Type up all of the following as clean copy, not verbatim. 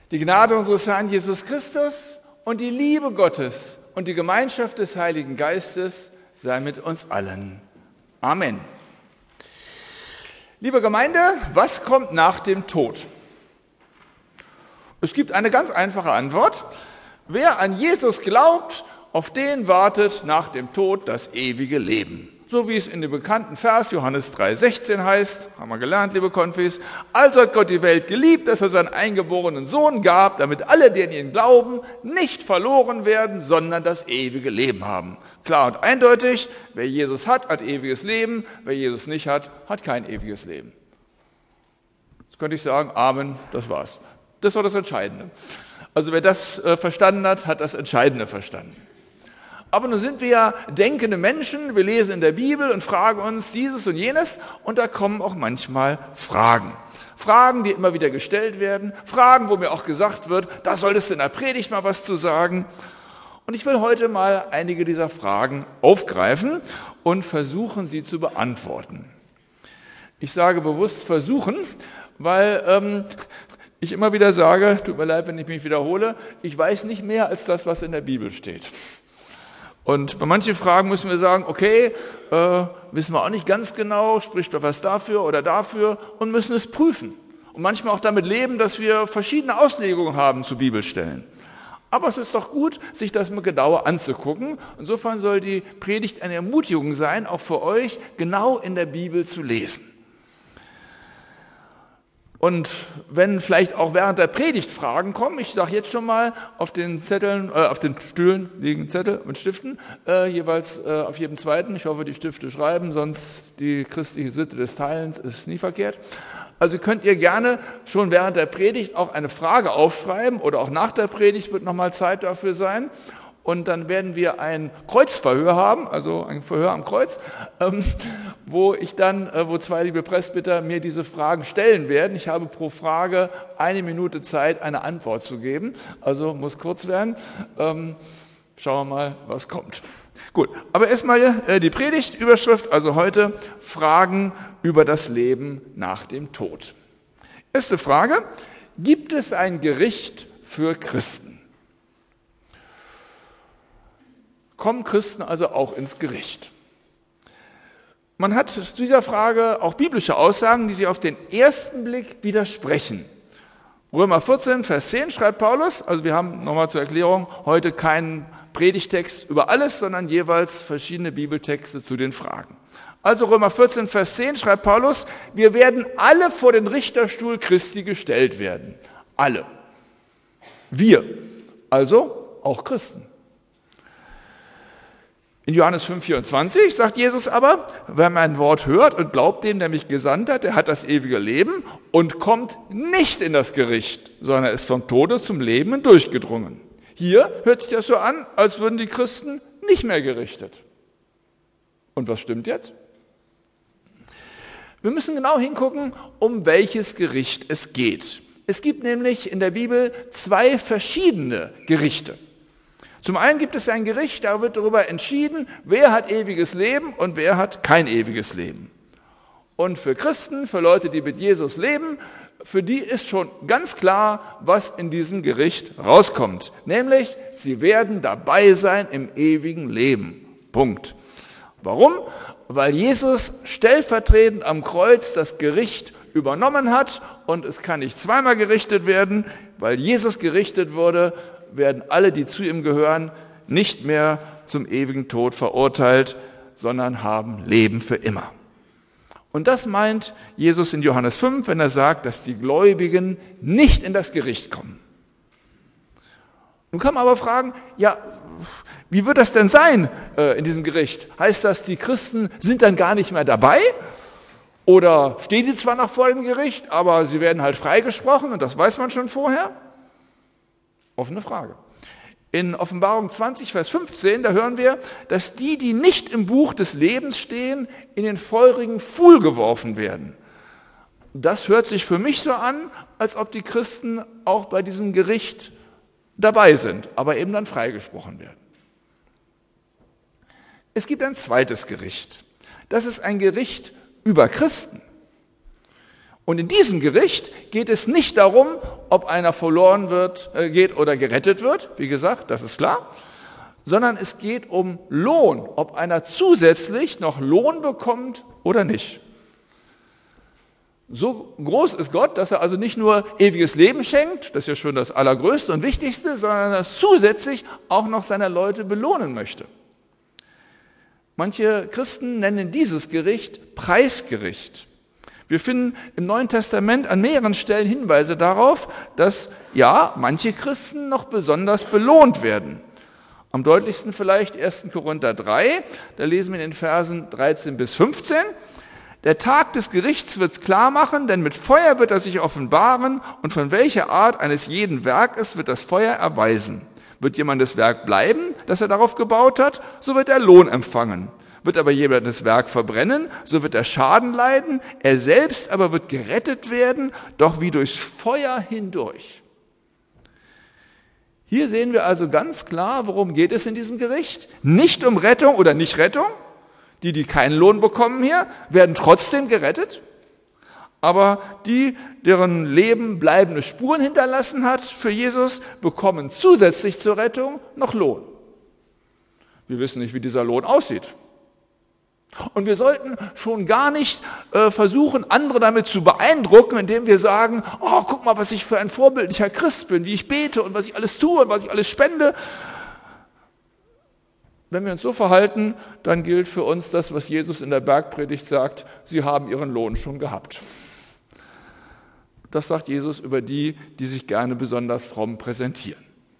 Die Gnade unseres Herrn Jesus Christus und die Liebe Gottes und die Gemeinschaft des Heiligen Geistes sei mit uns allen. Amen. Liebe Gemeinde, was kommt nach dem Tod? Es gibt eine ganz einfache Antwort. Wer an Jesus glaubt, auf den wartet nach dem Tod das ewige Leben. So wie es in dem bekannten Vers Johannes 3,16 heißt, haben wir gelernt, liebe Konfis, also hat Gott die Welt geliebt, dass er seinen eingeborenen Sohn gab, damit alle, die an ihn glauben, nicht verloren werden, sondern das ewige Leben haben. Klar und eindeutig, wer Jesus hat, hat ewiges Leben, wer Jesus nicht hat, hat kein ewiges Leben. Jetzt könnte ich sagen, Amen, das war's. Das war das Entscheidende. Also wer das verstanden hat, hat das Entscheidende verstanden. Aber nun sind wir ja denkende Menschen, wir lesen in der Bibel und fragen uns dieses und jenes und da kommen auch manchmal Fragen. Fragen, die immer wieder gestellt werden, Fragen, wo mir auch gesagt wird, da solltest du in der Predigt mal was zu sagen. Und ich will heute mal einige dieser Fragen aufgreifen und versuchen, sie zu beantworten. Ich sage bewusst versuchen, weil ich immer wieder sage, tut mir leid, wenn ich mich wiederhole, ich weiß nicht mehr als das, was in der Bibel steht. Und bei manchen Fragen müssen wir sagen, okay, wissen wir auch nicht ganz genau, spricht doch was dafür oder dafür und müssen es prüfen. Und manchmal auch damit leben, dass wir verschiedene Auslegungen haben zu Bibelstellen. Aber es ist doch gut, sich das mal genauer anzugucken. Insofern soll die Predigt eine Ermutigung sein, auch für euch, genau in der Bibel zu lesen. Und wenn vielleicht auch während der Predigt Fragen kommen, ich sage jetzt schon mal, auf den Zetteln, auf den Stühlen liegen Zettel mit Stiften, jeweils auf jedem zweiten. Ich hoffe, die Stifte schreiben, sonst die christliche Sitte des Teilens ist nie verkehrt. Also könnt ihr gerne schon während der Predigt auch eine Frage aufschreiben oder auch nach der Predigt wird nochmal Zeit dafür sein. Und dann werden wir ein Kreuzverhör haben, also ein Verhör am Kreuz, wo zwei liebe Presbyter mir diese Fragen stellen werden. Ich habe pro Frage 1 Minute Zeit, eine Antwort zu geben. Also muss kurz werden. Schauen wir mal, was kommt. Gut, aber erstmal die Predigtüberschrift, also heute Fragen über das Leben nach dem Tod. Erste Frage, gibt es ein Gericht für Christen? Kommen Christen also auch ins Gericht? Man hat zu dieser Frage auch biblische Aussagen, die sich auf den ersten Blick widersprechen. Römer 14, Vers 10 schreibt Paulus, also wir haben nochmal zur Erklärung heute keinen Predigtext über alles, sondern jeweils verschiedene Bibeltexte zu den Fragen. Also Römer 14, Vers 10 schreibt Paulus, wir werden alle vor den Richterstuhl Christi gestellt werden. Alle. Wir, also auch Christen. In Johannes 5,24 sagt Jesus aber, wer mein Wort hört und glaubt dem, der mich gesandt hat, der hat das ewige Leben und kommt nicht in das Gericht, sondern ist vom Tode zum Leben hindurchgedrungen. Hier hört sich das so an, als würden die Christen nicht mehr gerichtet. Und was stimmt jetzt? Wir müssen genau hingucken, um welches Gericht es geht. Es gibt nämlich in der Bibel 2 verschiedene Gerichte. Zum einen gibt es ein Gericht, da wird darüber entschieden, wer hat ewiges Leben und wer hat kein ewiges Leben. Und für Christen, für Leute, die mit Jesus leben, für die ist schon ganz klar, was in diesem Gericht rauskommt. Nämlich, sie werden dabei sein im ewigen Leben. Punkt. Warum? Weil Jesus stellvertretend am Kreuz das Gericht übernommen hat und es kann nicht zweimal gerichtet werden, weil Jesus gerichtet wurde, werden alle, die zu ihm gehören, nicht mehr zum ewigen Tod verurteilt, sondern haben Leben für immer. Und das meint Jesus in Johannes 5, wenn er sagt, dass die Gläubigen nicht in das Gericht kommen. Nun kann man aber fragen, ja, wie wird das denn sein in diesem Gericht? Heißt das, die Christen sind dann gar nicht mehr dabei? Oder stehen sie zwar noch vor dem Gericht, aber sie werden halt freigesprochen und das weiß man schon vorher? Offene Frage. In Offenbarung 20, Vers 15, da hören wir, dass die, die nicht im Buch des Lebens stehen, in den feurigen Pfuhl geworfen werden. Das hört sich für mich so an, als ob die Christen auch bei diesem Gericht dabei sind, aber eben dann freigesprochen werden. Es gibt ein zweites Gericht. Das ist ein Gericht über Christen. Und in diesem Gericht geht es nicht darum, ob einer verloren geht oder gerettet wird, wie gesagt, das ist klar, sondern es geht um Lohn, ob einer zusätzlich noch Lohn bekommt oder nicht. So groß ist Gott, dass er also nicht nur ewiges Leben schenkt, das ist ja schon das Allergrößte und Wichtigste, sondern dass er zusätzlich auch noch seine Leute belohnen möchte. Manche Christen nennen dieses Gericht Preisgericht. Wir finden im Neuen Testament an mehreren Stellen Hinweise darauf, dass ja, manche Christen noch besonders belohnt werden. Am deutlichsten vielleicht 1. Korinther 3, da lesen wir in den Versen 13 bis 15. Der Tag des Gerichts wird klar machen, denn mit Feuer wird er sich offenbaren und von welcher Art eines jeden Werk ist, wird das Feuer erweisen. Wird jemandes Werk bleiben, das er darauf gebaut hat, so wird er Lohn empfangen. Wird aber jemand das Werk verbrennen, so wird er Schaden leiden, er selbst aber wird gerettet werden, doch wie durchs Feuer hindurch. Hier sehen wir also ganz klar, worum geht es in diesem Gericht. Nicht um Rettung oder Nicht-Rettung. Die keinen Lohn bekommen hier, werden trotzdem gerettet. Aber die, deren Leben bleibende Spuren hinterlassen hat für Jesus, bekommen zusätzlich zur Rettung noch Lohn. Wir wissen nicht, wie dieser Lohn aussieht. Und wir sollten schon gar nicht versuchen, andere damit zu beeindrucken, indem wir sagen, oh, guck mal, was ich für ein vorbildlicher Christ bin, wie ich bete und was ich alles tue und was ich alles spende. Wenn wir uns so verhalten, dann gilt für uns das, was Jesus in der Bergpredigt sagt, sie haben ihren Lohn schon gehabt. Das sagt Jesus über die, die sich gerne besonders fromm präsentieren.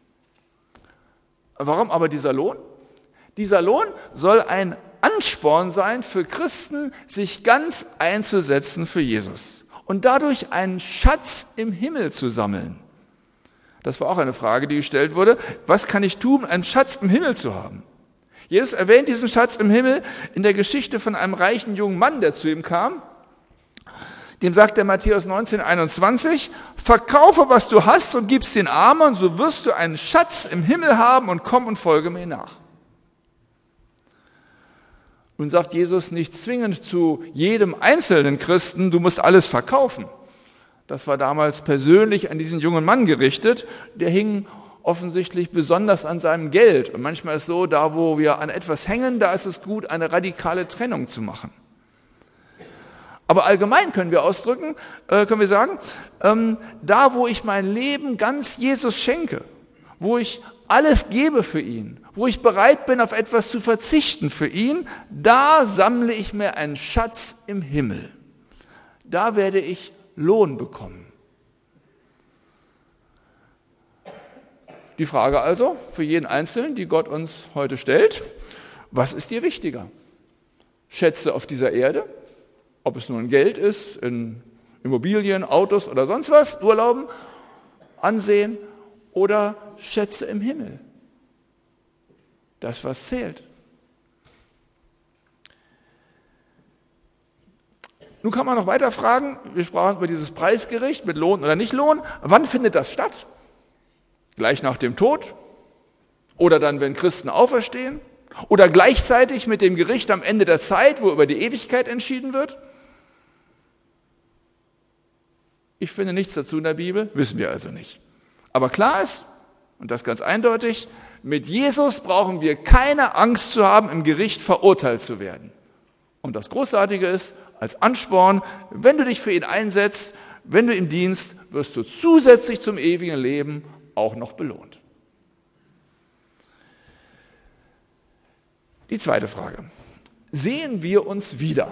Warum aber dieser Lohn? Dieser Lohn soll ein Ansporn sein für Christen, sich ganz einzusetzen für Jesus und dadurch einen Schatz im Himmel zu sammeln. Das war auch eine Frage, die gestellt wurde. Was kann ich tun, um einen Schatz im Himmel zu haben? Jesus erwähnt diesen Schatz im Himmel in der Geschichte von einem reichen jungen Mann, der zu ihm kam. Dem sagt der Matthäus 19,21, verkaufe, was du hast und gib's den Armen, so wirst du einen Schatz im Himmel haben und komm und folge mir nach. Nun sagt Jesus nicht zwingend zu jedem einzelnen Christen, du musst alles verkaufen. Das war damals persönlich an diesen jungen Mann gerichtet, der hing offensichtlich besonders an seinem Geld. Und manchmal ist es so, da wo wir an etwas hängen, da ist es gut, eine radikale Trennung zu machen. Aber allgemein können wir sagen, da wo ich mein Leben ganz Jesus schenke, wo ich alles gebe für ihn, wo ich bereit bin, auf etwas zu verzichten für ihn, da sammle ich mir einen Schatz im Himmel. Da werde ich Lohn bekommen. Die Frage also für jeden Einzelnen, die Gott uns heute stellt, was ist dir wichtiger? Schätze auf dieser Erde, ob es nun Geld ist, in Immobilien, Autos oder sonst was, Urlauben, Ansehen oder Schätze im Himmel? Das, was zählt. Nun kann man noch weiter fragen, wir sprachen über dieses Preisgericht mit Lohn oder nicht Lohn, wann findet das statt? Gleich nach dem Tod? Oder dann, wenn Christen auferstehen? Oder gleichzeitig mit dem Gericht am Ende der Zeit, wo über die Ewigkeit entschieden wird? Ich finde nichts dazu in der Bibel, wissen wir also nicht. Aber klar ist, und das ganz eindeutig, mit Jesus brauchen wir keine Angst zu haben, im Gericht verurteilt zu werden. Und das Großartige ist, als Ansporn, wenn du dich für ihn einsetzt, wenn du ihm dienst, wirst du zusätzlich zum ewigen Leben auch noch belohnt. Die zweite Frage. Sehen wir uns wieder?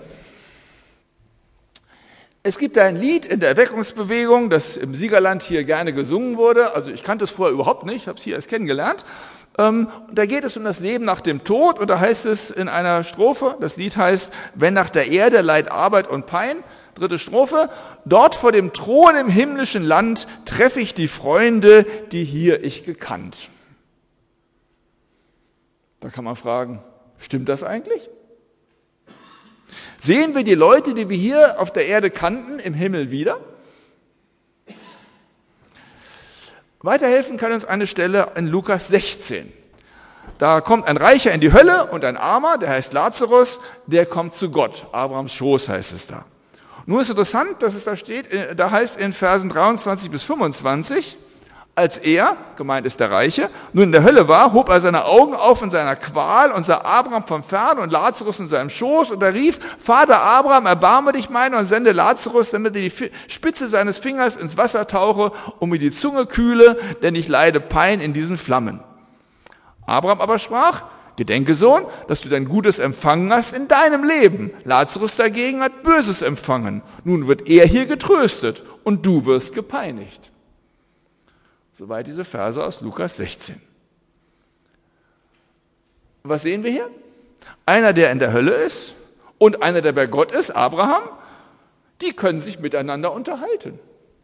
Es gibt ein Lied in der Erweckungsbewegung, das im Siegerland hier gerne gesungen wurde. Also ich kannte es vorher überhaupt nicht, habe es hier erst kennengelernt. Da geht es um das Leben nach dem Tod und da heißt es in einer Strophe, das Lied heißt, wenn nach der Erde Leid, Arbeit und Pein, 3. Strophe, dort vor dem Thron im himmlischen Land treffe ich die Freunde, die hier ich gekannt. Da kann man fragen, stimmt das eigentlich? Sehen wir die Leute, die wir hier auf der Erde kannten, im Himmel wieder? Weiterhelfen kann uns eine Stelle in Lukas 16. Da kommt ein Reicher in die Hölle und ein Armer, der heißt Lazarus, der kommt zu Gott. Abrahams Schoß heißt es da. Nur ist interessant, dass es da steht, da heißt in Versen 23 bis 25, als er, gemeint ist der Reiche, nun in der Hölle war, hob er seine Augen auf in seiner Qual und sah Abraham vom Fern und Lazarus in seinem Schoß und er rief, Vater Abraham, erbarme dich meiner und sende Lazarus, damit er die Spitze seines Fingers ins Wasser tauche und mir die Zunge kühle, denn ich leide Pein in diesen Flammen. Abraham aber sprach, gedenke, Sohn, dass du dein Gutes empfangen hast in deinem Leben. Lazarus dagegen hat Böses empfangen. Nun wird er hier getröstet und du wirst gepeinigt. Soweit diese Verse aus Lukas 16. Was sehen wir hier? Einer, der in der Hölle ist und einer, der bei Gott ist, Abraham, die können sich miteinander unterhalten.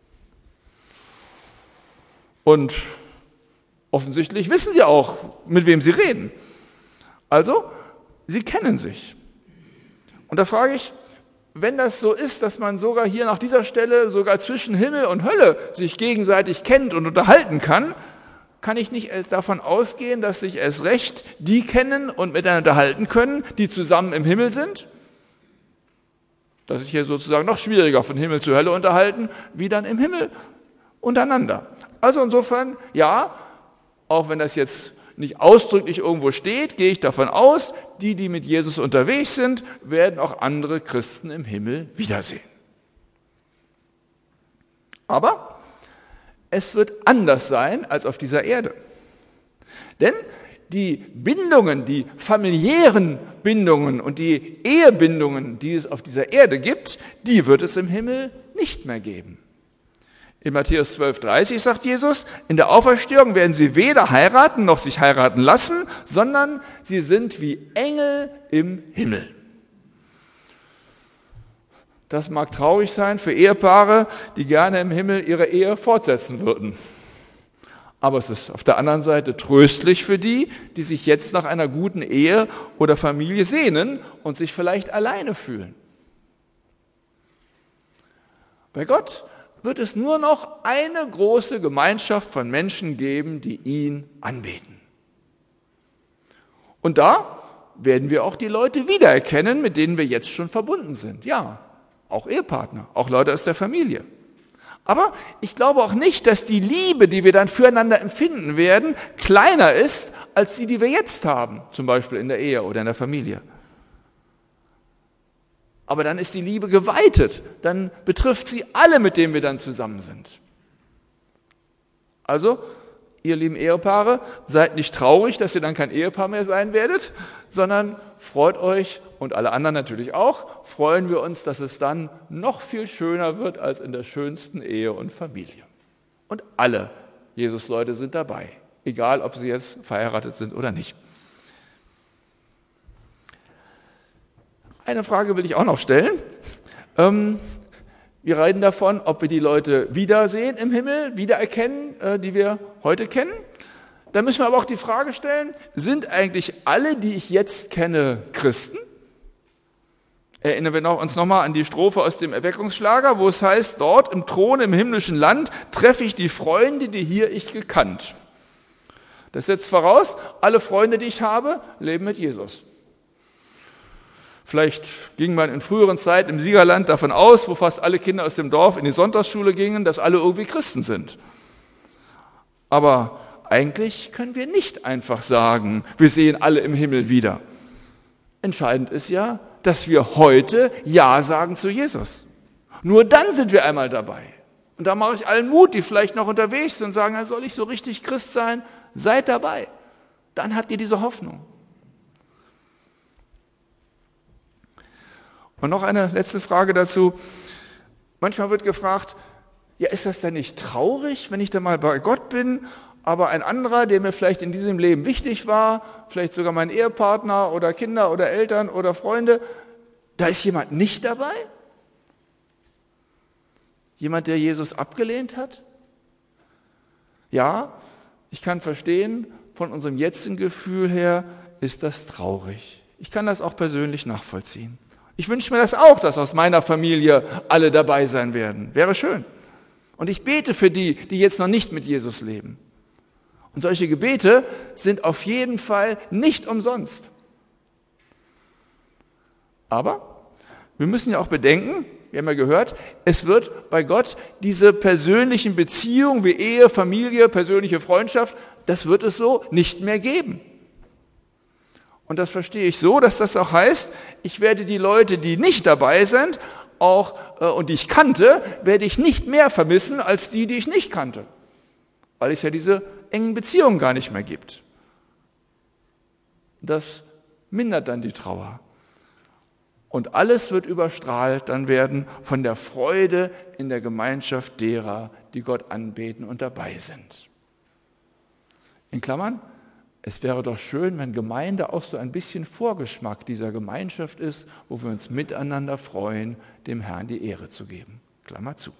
Und offensichtlich wissen sie auch, mit wem sie reden. Also, sie kennen sich. Und da frage ich, wenn das so ist, dass man sogar hier nach dieser Stelle, sogar zwischen Himmel und Hölle, sich gegenseitig kennt und unterhalten kann, kann ich nicht davon ausgehen, dass sich erst recht die kennen und miteinander unterhalten können, die zusammen im Himmel sind? Das ist hier sozusagen noch schwieriger, von Himmel zu Hölle unterhalten, wie dann im Himmel untereinander. Also insofern, ja, auch wenn das jetzt nicht ausdrücklich irgendwo steht, gehe ich davon aus, die mit Jesus unterwegs sind, werden auch andere Christen im Himmel wiedersehen. Aber es wird anders sein als auf dieser Erde. Denn die Bindungen, die familiären Bindungen und die Ehebindungen, die es auf dieser Erde gibt, die wird es im Himmel nicht mehr geben. In Matthäus 12,30 sagt Jesus, in der Auferstehung werden sie weder heiraten noch sich heiraten lassen, sondern sie sind wie Engel im Himmel. Das mag traurig sein für Ehepaare, die gerne im Himmel ihre Ehe fortsetzen würden. Aber es ist auf der anderen Seite tröstlich für die, die sich jetzt nach einer guten Ehe oder Familie sehnen und sich vielleicht alleine fühlen. Bei Gott wird es nur noch eine große Gemeinschaft von Menschen geben, die ihn anbeten. Und da werden wir auch die Leute wiedererkennen, mit denen wir jetzt schon verbunden sind. Ja, auch Ehepartner, auch Leute aus der Familie. Aber ich glaube auch nicht, dass die Liebe, die wir dann füreinander empfinden werden, kleiner ist als die wir jetzt haben, zum Beispiel in der Ehe oder in der Familie. Aber dann ist die Liebe geweitet, dann betrifft sie alle, mit denen wir dann zusammen sind. Also, ihr lieben Ehepaare, seid nicht traurig, dass ihr dann kein Ehepaar mehr sein werdet, sondern freut euch, und alle anderen natürlich auch, freuen wir uns, dass es dann noch viel schöner wird als in der schönsten Ehe und Familie. Und alle Jesus-Leute sind dabei, egal ob sie jetzt verheiratet sind oder nicht. Eine Frage will ich auch noch stellen. Wir reden davon, ob wir die Leute wiedersehen im Himmel, wiedererkennen, die wir heute kennen. Da müssen wir aber auch die Frage stellen, sind eigentlich alle, die ich jetzt kenne, Christen? Erinnern wir uns nochmal an die Strophe aus dem Erweckungsschlager, wo es heißt, dort im Thron im himmlischen Land treffe ich die Freunde, die hier ich gekannt. Das setzt voraus, alle Freunde, die ich habe, leben mit Jesus. Vielleicht ging man in früheren Zeiten im Siegerland davon aus, wo fast alle Kinder aus dem Dorf in die Sonntagsschule gingen, dass alle irgendwie Christen sind. Aber eigentlich können wir nicht einfach sagen, wir sehen alle im Himmel wieder. Entscheidend ist ja, dass wir heute Ja sagen zu Jesus. Nur dann sind wir einmal dabei. Und da mache ich allen Mut, die vielleicht noch unterwegs sind und sagen, soll ich so richtig Christ sein? Seid dabei. Dann habt ihr diese Hoffnung. Und noch eine letzte Frage dazu. Manchmal wird gefragt, ja, ist das denn nicht traurig, wenn ich dann mal bei Gott bin, aber ein anderer, der mir vielleicht in diesem Leben wichtig war, vielleicht sogar mein Ehepartner oder Kinder oder Eltern oder Freunde, da ist jemand nicht dabei? Jemand, der Jesus abgelehnt hat? Ja, ich kann verstehen, von unserem jetzigen Gefühl her ist das traurig. Ich kann das auch persönlich nachvollziehen. Ich wünsche mir das auch, dass aus meiner Familie alle dabei sein werden. Wäre schön. Und ich bete für die, die jetzt noch nicht mit Jesus leben. Und solche Gebete sind auf jeden Fall nicht umsonst. Aber wir müssen ja auch bedenken, wir haben ja gehört, es wird bei Gott diese persönlichen Beziehungen wie Ehe, Familie, persönliche Freundschaft, das wird es so nicht mehr geben. Und das verstehe ich so, dass das auch heißt, ich werde die Leute, die nicht dabei sind, und die ich kannte, werde ich nicht mehr vermissen als die ich nicht kannte, weil es ja diese engen Beziehungen gar nicht mehr gibt. Das mindert dann die Trauer. Und alles wird überstrahlt dann werden von der Freude in der Gemeinschaft derer, die Gott anbeten und dabei sind. In Klammern, es wäre doch schön, wenn Gemeinde auch so ein bisschen Vorgeschmack dieser Gemeinschaft ist, wo wir uns miteinander freuen, dem Herrn die Ehre zu geben. Klammer zu.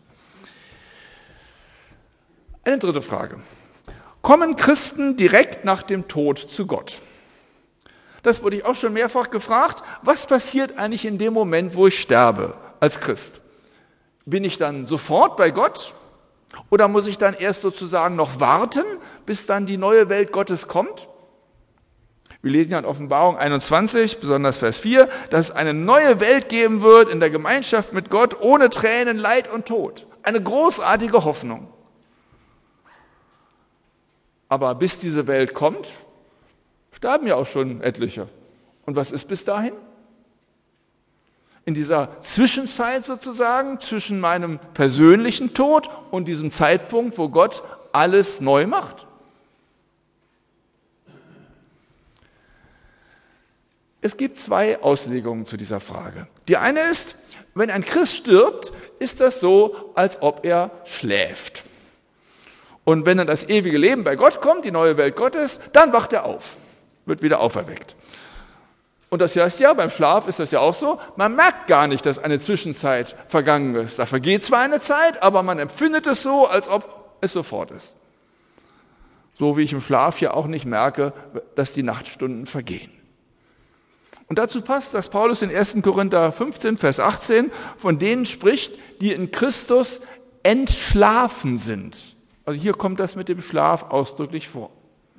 Eine dritte Frage. Kommen Christen direkt nach dem Tod zu Gott? Das wurde ich auch schon mehrfach gefragt. Was passiert eigentlich in dem Moment, wo ich sterbe als Christ? Bin ich dann sofort bei Gott? Oder muss ich dann erst sozusagen noch warten, bis dann die neue Welt Gottes kommt? Wir lesen ja in Offenbarung 21, besonders Vers 4, dass es eine neue Welt geben wird in der Gemeinschaft mit Gott, ohne Tränen, Leid und Tod. Eine großartige Hoffnung. Aber bis diese Welt kommt, sterben ja auch schon etliche. Und was ist bis dahin? In dieser Zwischenzeit sozusagen, zwischen meinem persönlichen Tod und diesem Zeitpunkt, wo Gott alles neu macht? Es gibt zwei Auslegungen zu dieser Frage. Die eine ist, wenn ein Christ stirbt, ist das so, als ob er schläft. Und wenn dann das ewige Leben bei Gott kommt, die neue Welt Gottes, dann wacht er auf, wird wieder auferweckt. Und das heißt ja, beim Schlaf ist das ja auch so, man merkt gar nicht, dass eine Zwischenzeit vergangen ist. Da vergeht zwar eine Zeit, aber man empfindet es so, als ob es sofort ist. So wie ich im Schlaf ja auch nicht merke, dass die Nachtstunden vergehen. Und dazu passt, dass Paulus in 1. Korinther 15, Vers 18 von denen spricht, die in Christus entschlafen sind. Also hier kommt das mit dem Schlaf ausdrücklich vor.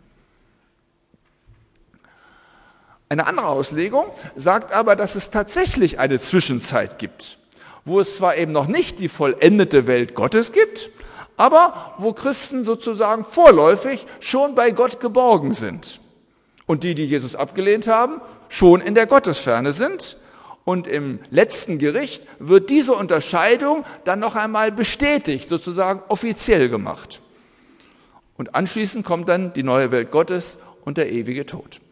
Eine andere Auslegung sagt aber, dass es tatsächlich eine Zwischenzeit gibt, wo es zwar eben noch nicht die vollendete Welt Gottes gibt, aber wo Christen sozusagen vorläufig schon bei Gott geborgen sind. Und die Jesus abgelehnt haben, schon in der Gottesferne sind. Und im letzten Gericht wird diese Unterscheidung dann noch einmal bestätigt, sozusagen offiziell gemacht. Und anschließend kommt dann die neue Welt Gottes und der ewige Tod.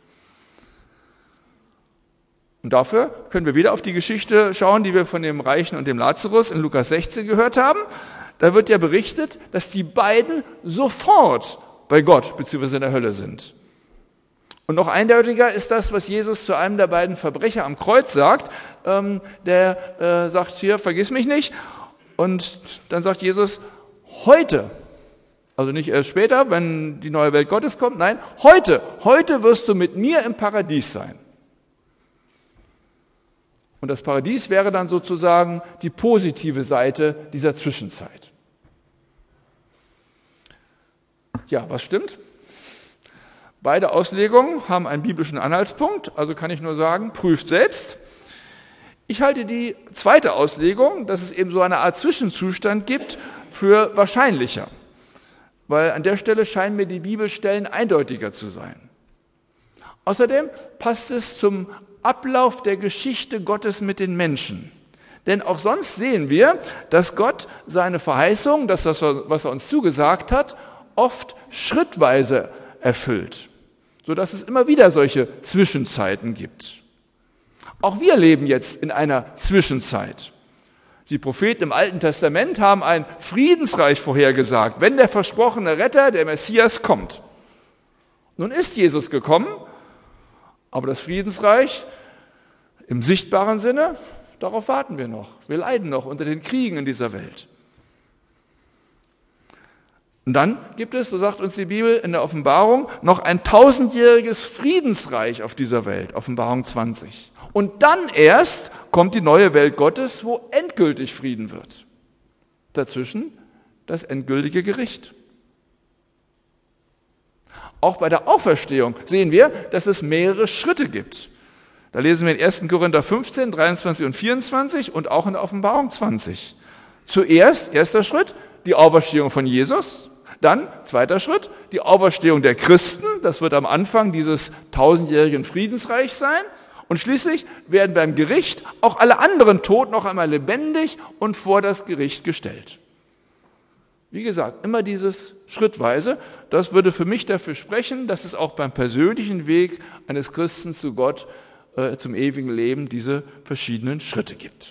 Und dafür können wir wieder auf die Geschichte schauen, die wir von dem Reichen und dem Lazarus in Lukas 16 gehört haben. Da wird ja berichtet, dass die beiden sofort bei Gott bzw. in der Hölle sind. Und noch eindeutiger ist das, was Jesus zu einem der beiden Verbrecher am Kreuz sagt. Der sagt hier, vergiss mich nicht. Und dann sagt Jesus, heute, also nicht erst später, wenn die neue Welt Gottes kommt, nein, heute wirst du mit mir im Paradies sein. Und das Paradies wäre dann sozusagen die positive Seite dieser Zwischenzeit. Ja, was stimmt? Beide Auslegungen haben einen biblischen Anhaltspunkt, also kann ich nur sagen, prüft selbst. Ich halte die zweite Auslegung, dass es eben so eine Art Zwischenzustand gibt, für wahrscheinlicher, weil an der Stelle scheinen mir die Bibelstellen eindeutiger zu sein. Außerdem passt es zum Ablauf der Geschichte Gottes mit den Menschen. Denn auch sonst sehen wir, dass Gott seine Verheißung, das, was er uns zugesagt hat, oft schrittweise erfüllt, sodass es immer wieder solche Zwischenzeiten gibt. Auch wir leben jetzt in einer Zwischenzeit. Die Propheten im Alten Testament haben ein Friedensreich vorhergesagt, wenn der versprochene Retter, der Messias, kommt. Nun ist Jesus gekommen, aber das Friedensreich im sichtbaren Sinne, darauf warten wir noch. Wir leiden noch unter den Kriegen in dieser Welt. Und dann gibt es, so sagt uns die Bibel in der Offenbarung, noch ein 1000-jähriges Friedensreich auf dieser Welt, Offenbarung 20. Und dann erst kommt die neue Welt Gottes, wo endgültig Frieden wird. Dazwischen das endgültige Gericht. Auch bei der Auferstehung sehen wir, dass es mehrere Schritte gibt. Da lesen wir in 1. Korinther 15, 23 und 24 und auch in der Offenbarung 20. Zuerst, erster Schritt, die Auferstehung von Jesus. Dann, zweiter Schritt, die Auferstehung der Christen. Das wird am Anfang dieses 1000-jährigen Friedensreichs sein. Und schließlich werden beim Gericht auch alle anderen Toten noch einmal lebendig und vor das Gericht gestellt. Wie gesagt, immer dieses schrittweise. Das würde für mich dafür sprechen, dass es auch beim persönlichen Weg eines Christen zu Gott, zum ewigen Leben, diese verschiedenen Schritte gibt.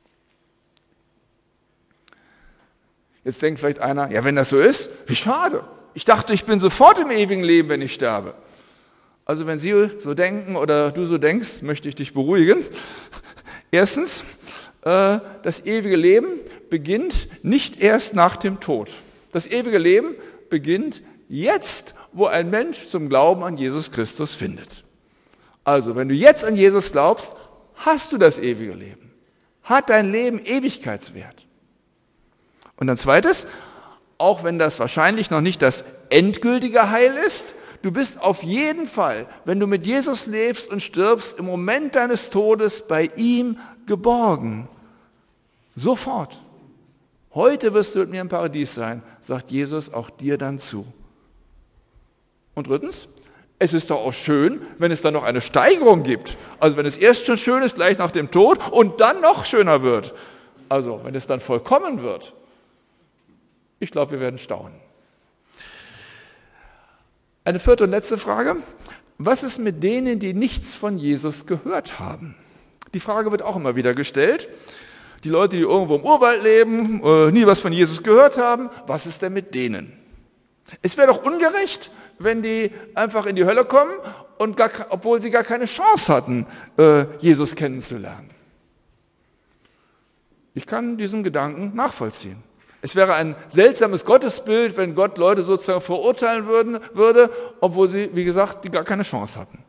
Jetzt denkt vielleicht einer, ja, wenn das so ist, wie schade. Ich dachte, ich bin sofort im ewigen Leben, wenn ich sterbe. Also wenn Sie so denken oder du so denkst, möchte ich dich beruhigen. Erstens, das ewige Leben beginnt nicht erst nach dem Tod. Das ewige Leben beginnt jetzt, wo ein Mensch zum Glauben an Jesus Christus findet. Also, wenn du jetzt an Jesus glaubst, hast du das ewige Leben. Hat dein Leben Ewigkeitswert. Und dann zweites, auch wenn das wahrscheinlich noch nicht das endgültige Heil ist, du bist auf jeden Fall, wenn du mit Jesus lebst und stirbst, im Moment deines Todes bei ihm geborgen. Sofort. Heute wirst du mit mir im Paradies sein, sagt Jesus auch dir dann zu. Und drittens, es ist doch auch schön, wenn es dann noch eine Steigerung gibt. Also wenn es erst schon schön ist, gleich nach dem Tod, und dann noch schöner wird. Also wenn es dann vollkommen wird. Ich glaube, wir werden staunen. Eine vierte und letzte Frage. Was ist mit denen, die nichts von Jesus gehört haben? Die Frage wird auch immer wieder gestellt. Die Leute, die irgendwo im Urwald leben, nie was von Jesus gehört haben, was ist denn mit denen? Es wäre doch ungerecht, wenn die einfach in die Hölle kommen, und obwohl sie gar keine Chance hatten, Jesus kennenzulernen. Ich kann diesen Gedanken nachvollziehen. Es wäre ein seltsames Gottesbild, wenn Gott Leute sozusagen verurteilen würde, obwohl sie, wie gesagt, die gar keine Chance hatten.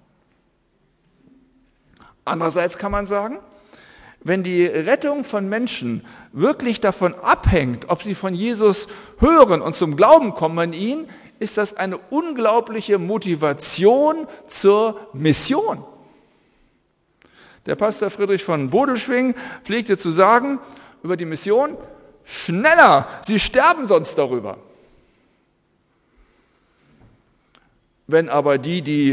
Andererseits kann man sagen, wenn die Rettung von Menschen wirklich davon abhängt, ob sie von Jesus hören und zum Glauben kommen an ihn, ist das eine unglaubliche Motivation zur Mission. Der Pastor Friedrich von Bodelschwingh pflegte zu sagen über die Mission: schneller, sie sterben sonst darüber. Wenn aber die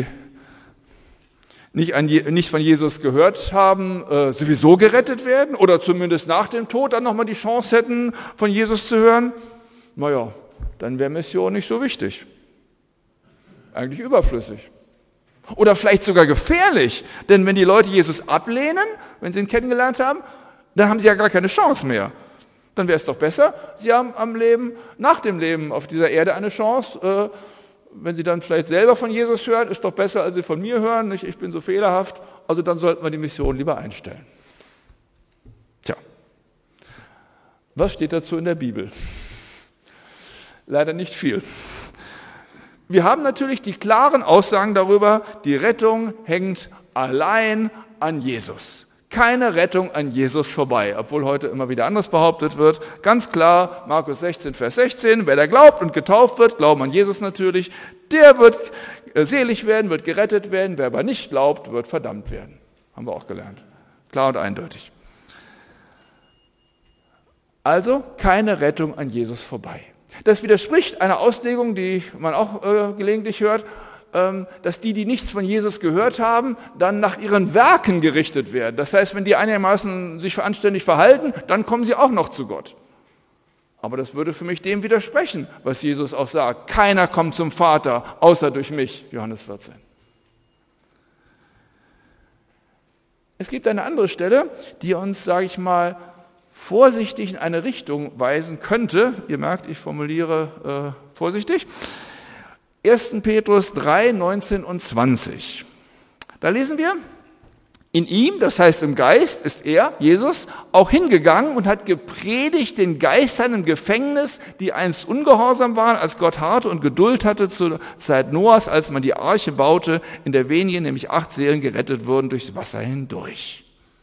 nicht von Jesus gehört haben, sowieso gerettet werden oder zumindest nach dem Tod dann nochmal die Chance hätten, von Jesus zu hören, naja, dann wäre Mission nicht so wichtig. Eigentlich überflüssig. Oder vielleicht sogar gefährlich, denn wenn die Leute Jesus ablehnen, wenn sie ihn kennengelernt haben, dann haben sie ja gar keine Chance mehr. Dann wäre es doch besser, sie haben am Leben, nach dem Leben auf dieser Erde eine Chance. Wenn sie dann vielleicht selber von Jesus hören, ist doch besser, als sie von mir hören. Nicht? Ich bin so fehlerhaft, also dann sollten wir die Mission lieber einstellen. Tja, was steht dazu in der Bibel? Leider nicht viel. Wir haben natürlich die klaren Aussagen darüber, die Rettung hängt allein an Jesus. Keine Rettung an Jesus vorbei, obwohl heute immer wieder anders behauptet wird. Ganz klar, Markus 16, Vers 16, wer da glaubt und getauft wird, glauben an Jesus natürlich, der wird selig werden, wird gerettet werden, wer aber nicht glaubt, wird verdammt werden. Haben wir auch gelernt. Klar und eindeutig. Also keine Rettung an Jesus vorbei. Das widerspricht einer Auslegung, die man auch gelegentlich hört, dass die nichts von Jesus gehört haben, dann nach ihren Werken gerichtet werden. Das heißt, wenn die einigermaßen sich anständig verhalten, dann kommen sie auch noch zu Gott. Aber das würde für mich dem widersprechen, was Jesus auch sagt. Keiner kommt zum Vater, außer durch mich, Johannes 14. Es gibt eine andere Stelle, die uns, sage ich mal, vorsichtig in eine Richtung weisen könnte. Ihr merkt, ich formuliere vorsichtig. 1. Petrus 3, 19 und 20. Da lesen wir: In ihm, das heißt im Geist, ist er, Jesus, auch hingegangen und hat gepredigt den Geistern im Gefängnis, die einst ungehorsam waren, als Gott harte und Geduld hatte zur Zeit Noahs, als man die Arche baute, in der wenigen, nämlich 8 Seelen, gerettet wurden durchs Wasser hindurch.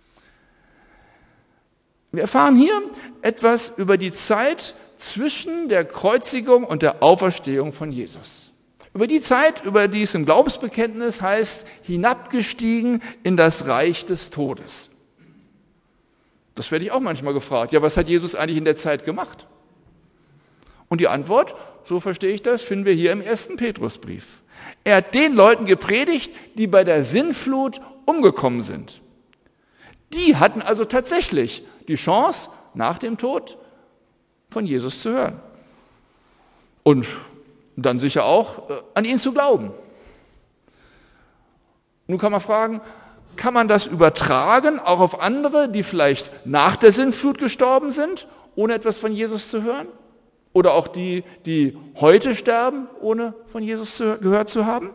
Wir erfahren hier etwas über die Zeit zwischen der Kreuzigung und der Auferstehung von Jesus. Über die Zeit, über die es im Glaubensbekenntnis heißt, hinabgestiegen in das Reich des Todes. Das werde ich auch manchmal gefragt. Ja, was hat Jesus eigentlich in der Zeit gemacht? Und die Antwort, so verstehe ich das, finden wir hier im 1. Petrusbrief. Er hat den Leuten gepredigt, die bei der Sintflut umgekommen sind. Die hatten also tatsächlich die Chance, nach dem Tod von Jesus zu hören. Und dann sicher auch an ihn zu glauben. Nun kann man fragen, kann man das übertragen, auch auf andere, die vielleicht nach der Sintflut gestorben sind, ohne etwas von Jesus zu hören? Oder auch die, die heute sterben, ohne von Jesus gehört zu haben?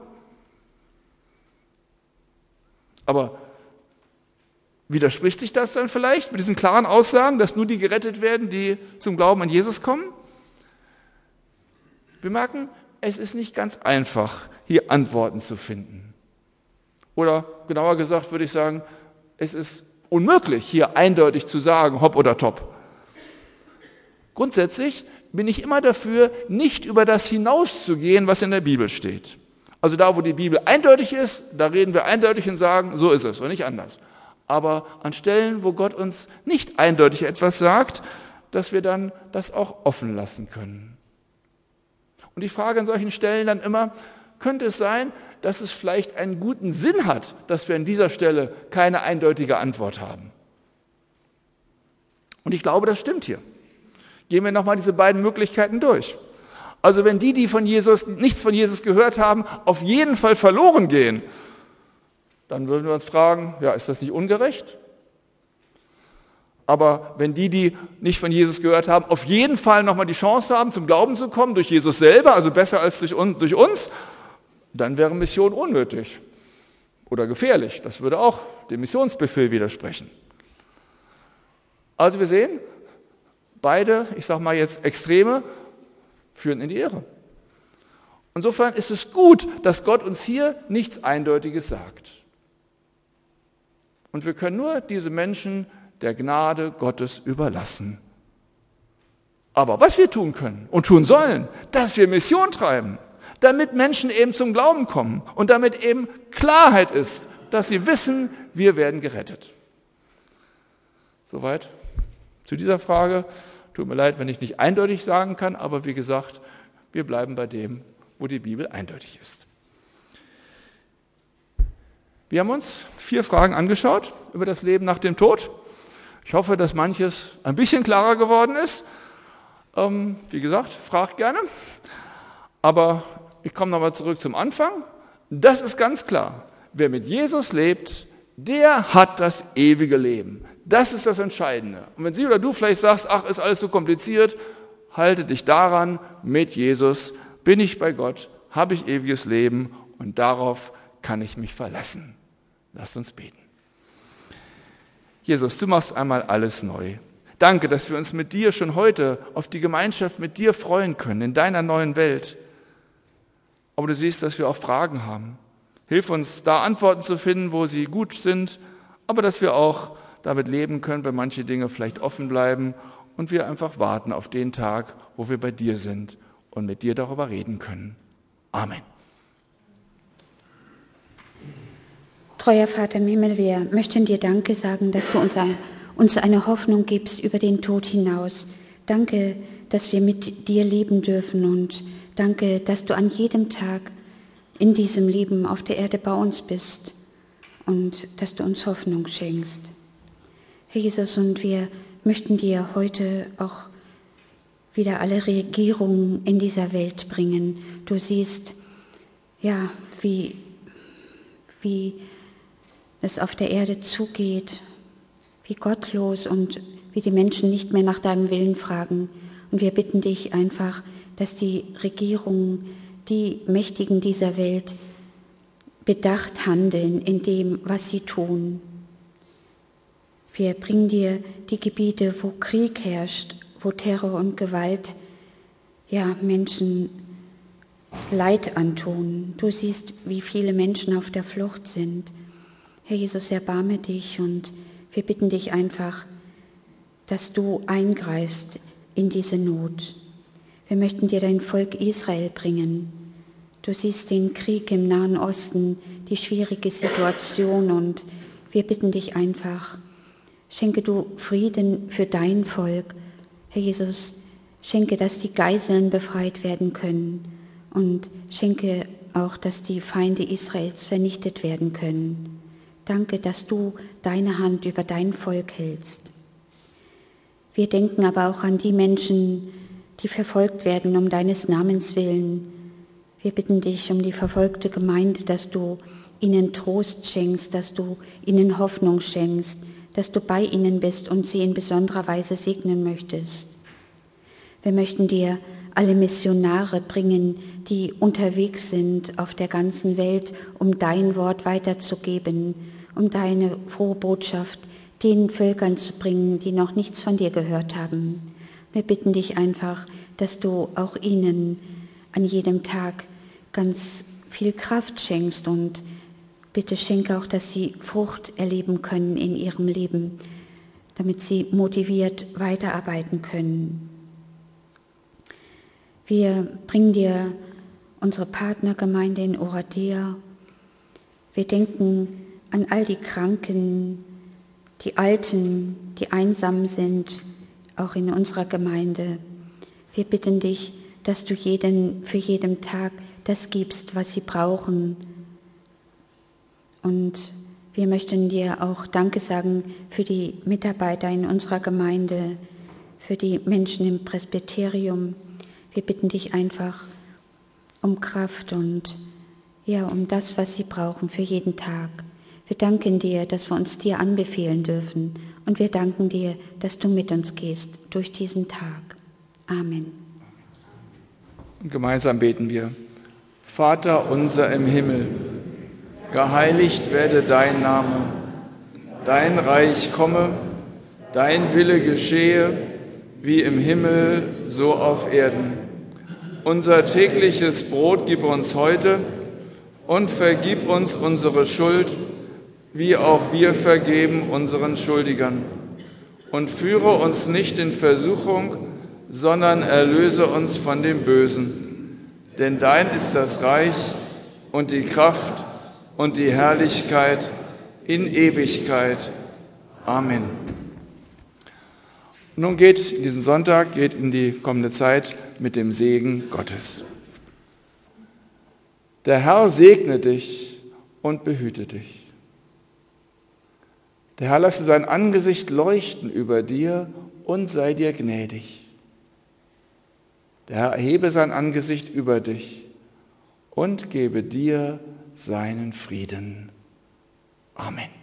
Aber widerspricht sich das dann vielleicht mit diesen klaren Aussagen, dass nur die gerettet werden, die zum Glauben an Jesus kommen? Wir merken, es ist nicht ganz einfach, hier Antworten zu finden. Oder genauer gesagt würde ich sagen, es ist unmöglich, hier eindeutig zu sagen, hopp oder top. Grundsätzlich bin ich immer dafür, nicht über das hinauszugehen, was in der Bibel steht. Also da, wo die Bibel eindeutig ist, da reden wir eindeutig und sagen, so ist es und nicht anders. Aber an Stellen, wo Gott uns nicht eindeutig etwas sagt, dass wir dann das auch offen lassen können. Und die Frage an solchen Stellen dann immer, könnte es sein, dass es vielleicht einen guten Sinn hat, dass wir an dieser Stelle keine eindeutige Antwort haben? Und ich glaube, das stimmt hier. Gehen wir nochmal diese beiden Möglichkeiten durch. Also wenn die von Jesus, nichts von Jesus gehört haben, auf jeden Fall verloren gehen, dann würden wir uns fragen, ja, ist das nicht ungerecht? Aber wenn die nicht von Jesus gehört haben, auf jeden Fall nochmal die Chance haben, zum Glauben zu kommen, durch Jesus selber, also besser als durch uns, dann wäre Mission unnötig oder gefährlich. Das würde auch dem Missionsbefehl widersprechen. Also wir sehen, beide, ich sage mal jetzt Extreme, führen in die Irre. Insofern ist es gut, dass Gott uns hier nichts Eindeutiges sagt. Und wir können nur diese Menschen der Gnade Gottes überlassen. Aber was wir tun können und tun sollen, dass wir Mission treiben, damit Menschen eben zum Glauben kommen und damit eben Klarheit ist, dass sie wissen, wir werden gerettet. Soweit zu dieser Frage. Tut mir leid, wenn ich nicht eindeutig sagen kann, aber wie gesagt, wir bleiben bei dem, wo die Bibel eindeutig ist. Wir haben uns 4 Fragen angeschaut über das Leben nach dem Tod. Ich hoffe, dass manches ein bisschen klarer geworden ist. Wie gesagt, fragt gerne. Aber ich komme nochmal zurück zum Anfang. Das ist ganz klar. Wer mit Jesus lebt, der hat das ewige Leben. Das ist das Entscheidende. Und wenn Sie oder du vielleicht sagst, ach, ist alles so kompliziert, halte dich daran, mit Jesus bin ich bei Gott, habe ich ewiges Leben und darauf kann ich mich verlassen. Lasst uns beten. Jesus, du machst einmal alles neu. Danke, dass wir uns mit dir schon heute auf die Gemeinschaft mit dir freuen können, in deiner neuen Welt. Aber du siehst, dass wir auch Fragen haben. Hilf uns, da Antworten zu finden, wo sie gut sind, aber dass wir auch damit leben können, wenn manche Dinge vielleicht offen bleiben und wir einfach warten auf den Tag, wo wir bei dir sind und mit dir darüber reden können. Amen. Treuer Vater im Himmel, wir möchten dir Danke sagen, dass du uns eine Hoffnung gibst über den Tod hinaus. Danke, dass wir mit dir leben dürfen und danke, dass du an jedem Tag in diesem Leben auf der Erde bei uns bist und dass du uns Hoffnung schenkst. Herr Jesus, und wir möchten dir heute auch wieder alle Regierungen in dieser Welt bringen. Du siehst, ja, wie es auf der Erde zugeht, wie gottlos und wie die Menschen nicht mehr nach deinem Willen fragen. Und wir bitten dich einfach, dass die Regierungen, die Mächtigen dieser Welt bedacht handeln in dem, was sie tun. Wir bringen dir die Gebiete, wo Krieg herrscht, wo Terror und Gewalt Menschen Leid antun. Du siehst, wie viele Menschen auf der Flucht sind. Herr Jesus, erbarme dich und wir bitten dich einfach, dass du eingreifst in diese Not. Wir möchten dir dein Volk Israel bringen. Du siehst den Krieg im Nahen Osten, die schwierige Situation und wir bitten dich einfach, schenke du Frieden für dein Volk. Herr Jesus, schenke, dass die Geiseln befreit werden können und schenke auch, dass die Feinde Israels vernichtet werden können. Danke, dass du deine Hand über dein Volk hältst. Wir denken aber auch an die Menschen, die verfolgt werden um deines Namens willen. Wir bitten dich um die verfolgte Gemeinde, dass du ihnen Trost schenkst, dass du ihnen Hoffnung schenkst, dass du bei ihnen bist und sie in besonderer Weise segnen möchtest. Wir möchten dir alle Missionare bringen, die unterwegs sind auf der ganzen Welt, um dein Wort weiterzugeben, um deine frohe Botschaft den Völkern zu bringen, die noch nichts von dir gehört haben. Wir bitten dich einfach, dass du auch ihnen an jedem Tag ganz viel Kraft schenkst und bitte schenke auch, dass sie Frucht erleben können in ihrem Leben, damit sie motiviert weiterarbeiten können. Wir bringen dir unsere Partnergemeinde in Oradea. Wir denken an all die Kranken, die Alten, die einsam sind, auch in unserer Gemeinde. Wir bitten dich, dass du für jeden Tag das gibst, was sie brauchen. Und wir möchten dir auch Danke sagen für die Mitarbeiter in unserer Gemeinde, für die Menschen im Presbyterium. Wir bitten dich einfach um Kraft und um das, was sie brauchen für jeden Tag. Wir danken dir, dass wir uns dir anbefehlen dürfen und wir danken dir, dass du mit uns gehst durch diesen Tag. Amen. Und gemeinsam beten wir. Vater unser im Himmel, geheiligt werde dein Name, dein Reich komme, dein Wille geschehe, wie im Himmel, so auf Erden. Unser tägliches Brot gib uns heute und vergib uns unsere Schuld, wie auch wir vergeben unseren Schuldigern. Und führe uns nicht in Versuchung, sondern erlöse uns von dem Bösen. Denn dein ist das Reich und die Kraft und die Herrlichkeit in Ewigkeit. Amen. Nun geht in diesen Sonntag, geht in die kommende Zeit mit dem Segen Gottes. Der Herr segne dich und behüte dich. Der Herr lasse sein Angesicht leuchten über dir und sei dir gnädig. Der Herr erhebe sein Angesicht über dich und gebe dir seinen Frieden. Amen.